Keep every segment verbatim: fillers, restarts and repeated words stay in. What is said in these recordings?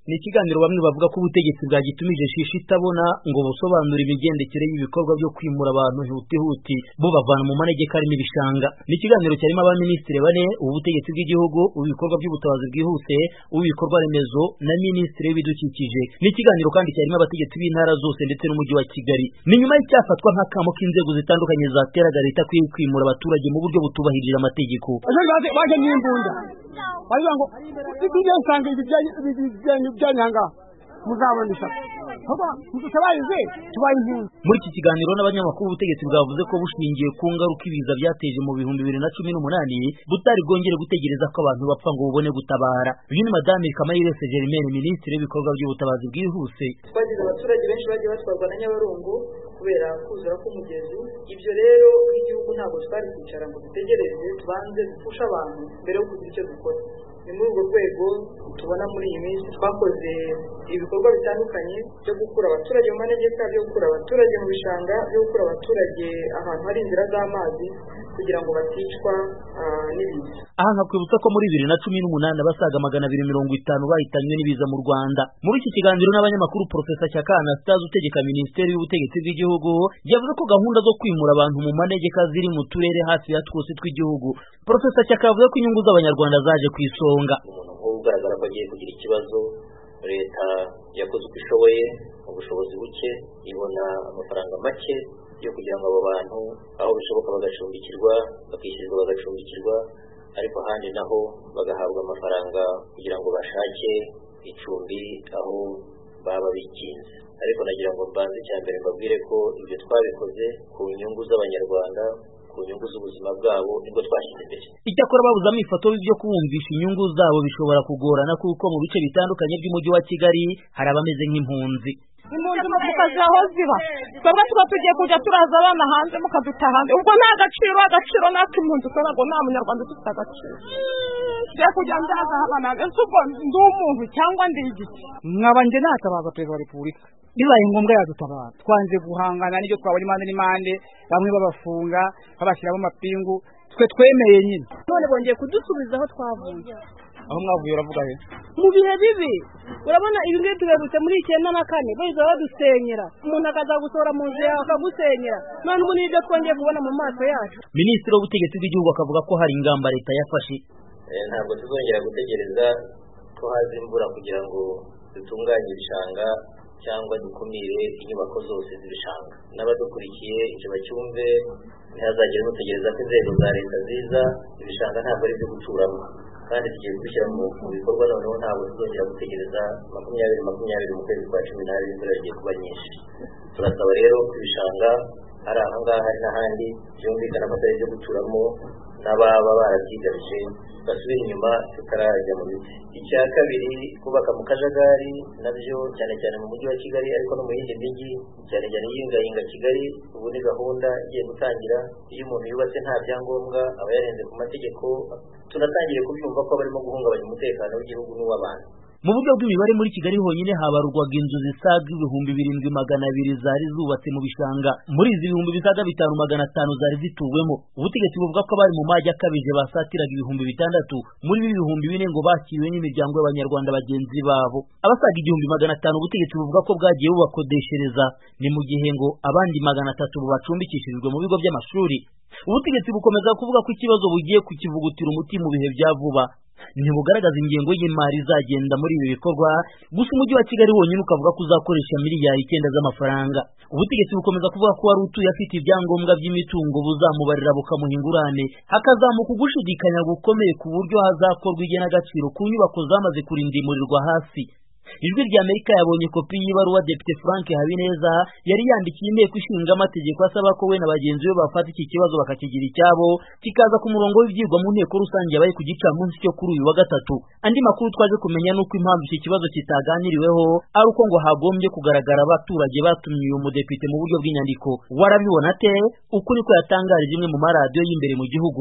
Ni ikiganiro bamwe bavuga ko ubutegetsi bwagitumije shishi itabona ngo busobanure imigendekere y'ibikorwa byo kwimura abantu huti bo bavana mu manegeka ari n'ibishanga. Ni ikiganiro cyarimo abaminisitiri bane, ubutegetsi bw'igihugu, ubikorwa by'ubutabazi bwihuse, ubikorwa remezo na minisitiri w'ibidukikije. Ni ikiganiro kandi cyarimo abategetsi b'intara zose ndetse n'umujyi wa Kigali. Ni nyuma y'icyafatwa nk'akamo k'inzego zitandukanye zateraga leta kwimura abaturage mu buryo butubahirije amategeko. Baje n'imbunda bavuga ngo ibyo nsanga ibijyanye byanyanga muzabonisha hoba mutabayize tubayinzu. Muri iki kiganiro n'abanyamakuru ubutegetsi bwavuze ko bushingiye ku ngaruka ibiza byateje mu bihumbi bibiri na cumi n'umunani butari bwongere gutegereza ko abantu bapfa ngo bubone gutabara. Uyu ni Madame Kamayirese Germaine, minisitiri w'ibikorwa by'ubutabazi bwihuse. Twagize abaturage benshi bagiye batwarwa na Nyabarongo kubera kuzura k'umugezi. Ibyo rero nk'igihugu ntabwo twari kwicara ngo dutegereze, tubanze gufasha abantu mbere yo kugira icyo dukora. Ni muri urwo rwego tubona muri iyi minsi twakoze ibikorwa bitandukanye byo gukura abaturage mu manegeka, byo gukura abaturage mu bishanga, byo gukura abaturage ahantu hari inzira z'amazi kugira ngo baticwa n'ibiza. Aha nkakwibutsa ko muri bibiri na cumi n'umunani abasaga magana abiri mirongo itanu bahitanywe n'ibiza mu Rwanda. Muri iki kiganiro n'abanyamakuru Professor Shyaka Anastase utegeka Minisiteri y'Ubutegetsi bw'Igihugu yavuze ko gahunda zo kwimura abantu mu manegeka ziri mu turere hafi ya twose tw'igihugu. Professor Shyaka avuga ko inyungu z'abanyarwanda zaje ku isonga. Umuntu ugaragara ko agiye kugira ikibazo, leta yakoze uko ishoboye mu bushobozi buke, ibona amafaranga make yo kugira ngo abo bantu aho bishoboka bagacumbikirwa, bakishyurwa bagacumbikirwa, ariko ahandi naho bagahabwa amafaranga kugira ngo bashake icumbi aho baba bikinze. Ariko nagira ngo mbanze cya mbere mbabwire ko ibyo twabikoze ku nyungu z'abanyarwanda, ku nyungu z'ubuzima bwabo nibwo twashyize imbere. Icyakora babuze amifato byo kubumvisha inyungu zabo bishobora kugorana kuko mu bice bitandukanye by'umujyi wa Kigali hari abameze nk'impunzi. Impunzi mukazi aho ziba twebwe tuba tugiye kujya turaza abana hanze mukaduta hanze, ubwo nta gaciro agaciro natwe impunzi kubera ngo nta munyarwanda ufite agaciro. Tugiye kujya ndaza abana ese ubwo ndi umuntu cyangwa ndi igiti? Mwaba nje natabaza Perezida wa Repubulika bibaye ngombwa yadutabara, twanze guhangana n'ibyo twabona impande n'impande, bamwe babafunga babashyiramo amapingu, twe twemeye nyine none bongeye kudusubiza aho twavuye. Aho mwavuye uravuga he? Mu bihe bibi urabona ibi ngibi tuberutse muri icyenda na kane baza badusenyera, umuntu akaza gusohora mu nzu yawe akagusenyera, none ubu nibyo twongeye kubona mu maso yacu. Minisitiri w'Ubutegetsi bw'Igihugu akavuga ko hari ingamba leta yafashe. Ntabwo tuzongera gutegereza ko haza imvura kugira ngo dutunganye ibishanga cyangwa dukumire inyubako zose z'ibishanga. N'abadukurikiye icyo bacyumve, ntihazagire mutegereza ko inzego za leta ziza, ibishanga ntabwo ari ibyo guturamo, kandi tugiye kubishyira mu bikorwa. Noneho ntabwo tuzongera gutegereza makumyabiri makumyabiri mu kwezi kwa cumi n'abiri imvura igiye kuba nyinshi. Turasaba rero ko ibishanga hari aha ngaha hari n'ahandi byumvikana ko atari ibyo guturamo, n'ababa barabyigarije basubira inyuma tutarajya mu biti. Icya kabiri, kubaka mu kajagari nabyo cyane cyane mu mujyi wa Kigali ariko no mu yindi mijyi, cyane cyane yingahinga Kigali. Ubu ni gahunda igiye gutangira, iyo umuntu yubatse nta byangombwa aba yarenze ku mategeko. Tunatangiye kubyumva ko barimo guhungabanya umutekano w'igihugu n'uw'abantu. Mu buryo bw'imibare muri Kigali honyine habarurwaga inzu zisaga ibihumbi birindwi magana abiri zari zubatse mu bishanga. Muri izi ibihumbi bisaga bitanu magana atanu zari zituwemo. Ubutegetsi buvuga ko bari mu majyi akabije basatiraga ibihumbi bitandatu. Muri ibi bihumbi bine ngo bakiriwe n'imiryango y'abanyarwanda bagenzi babo. Abasaga igihumbi magana atanu ubutegetsi buvuga ko bwagiye bubakodeshereza, ni mu gihe ngo abandi magana atatu bacumbikishirijwe mu bigo by'amashuri. Ubutegetsi bukomeza kuvuga ko ikibazo bugiye kukivugutira umuti mu bihe bya vuba. Ntibugaragaza ingengo y'imari izagenda muri ibi bikorwa, gusa umujyi wa Kigali wonyine ukavuga ko uzakoresha miliyari icyenda z'amafaranga. Ubutegetsi bukomeza kuvuga ko wari utuye afite ibyangombwa by'imitungo buzamubarira bukamuha ingurane, hakazamuka ugushidikanya gukomeye ku buryo hazakorwa igenagaciro ku nyubako zamaze kurindimurirwa hasi. Ijwi rya Amerika yabonye kopi y'ibaruwa Depite Frank Habineza yari yandikiye inteko ishinga amategeko asaba ko we na bagenzi be bafata iki kibazo bakakigira icyabo, kikaza ku murongo w'ibyigwa mu nteko rusange yabaye ku gicamunsi cyo kuri uyu wa gatatu. Andi makuru twaje kumenya nuko impamvu iki kibazo kitaganiriweho ari uko ngo hagombye kugaragara abaturage batumye uyu mudepite mu buryo bw'inyandiko. Warabibona te? Uku niko yatangarije imwe mu maradiyo y'imbere mu gihugu.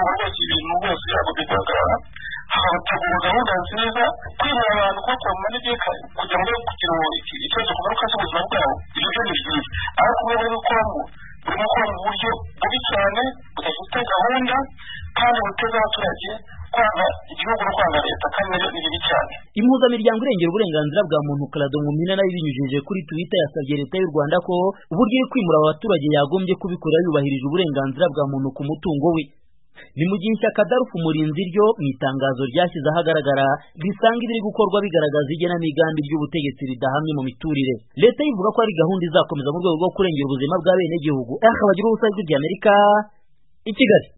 hategurwa gahunda nziza kwimura abantu kuko mu manegeka kugira ngo kugira ngo ikibazo kugaruka cy'ubuzima bwabo ibyo byo ni byiza, ariko ubu rero ko burimo gukora mu buryo bubi cyane budafite gahunda kandi buteza abaturage kwanga igihugu no kwanga leta, kandi nabyo ni bibi cyane. Impuzamiryango irengera kurengera uburenganzira bwa muntu Clado Ngumina nayo binyujije kuri Twitter yasabye leta y'u Rwanda ko uburyo iri kwimura abaturage yagombye kubikora yubahirije uburenganzira bwa muntu ku mutungo we. Ni mu gihe ishyaka Darufu Murinzi ryo mu itangazo ryashyize ahagaragara risanga ibiri gukorwa bigaragaza igenamigambi ry'ubutegetsi ridahamye mu miturire. Leta ivuga ko ari gahunda izakomeza mu rwego rwo kurengera ubuzima bwa bene gihugu. Akabagira ubusajwi by'Amerika i Kigali.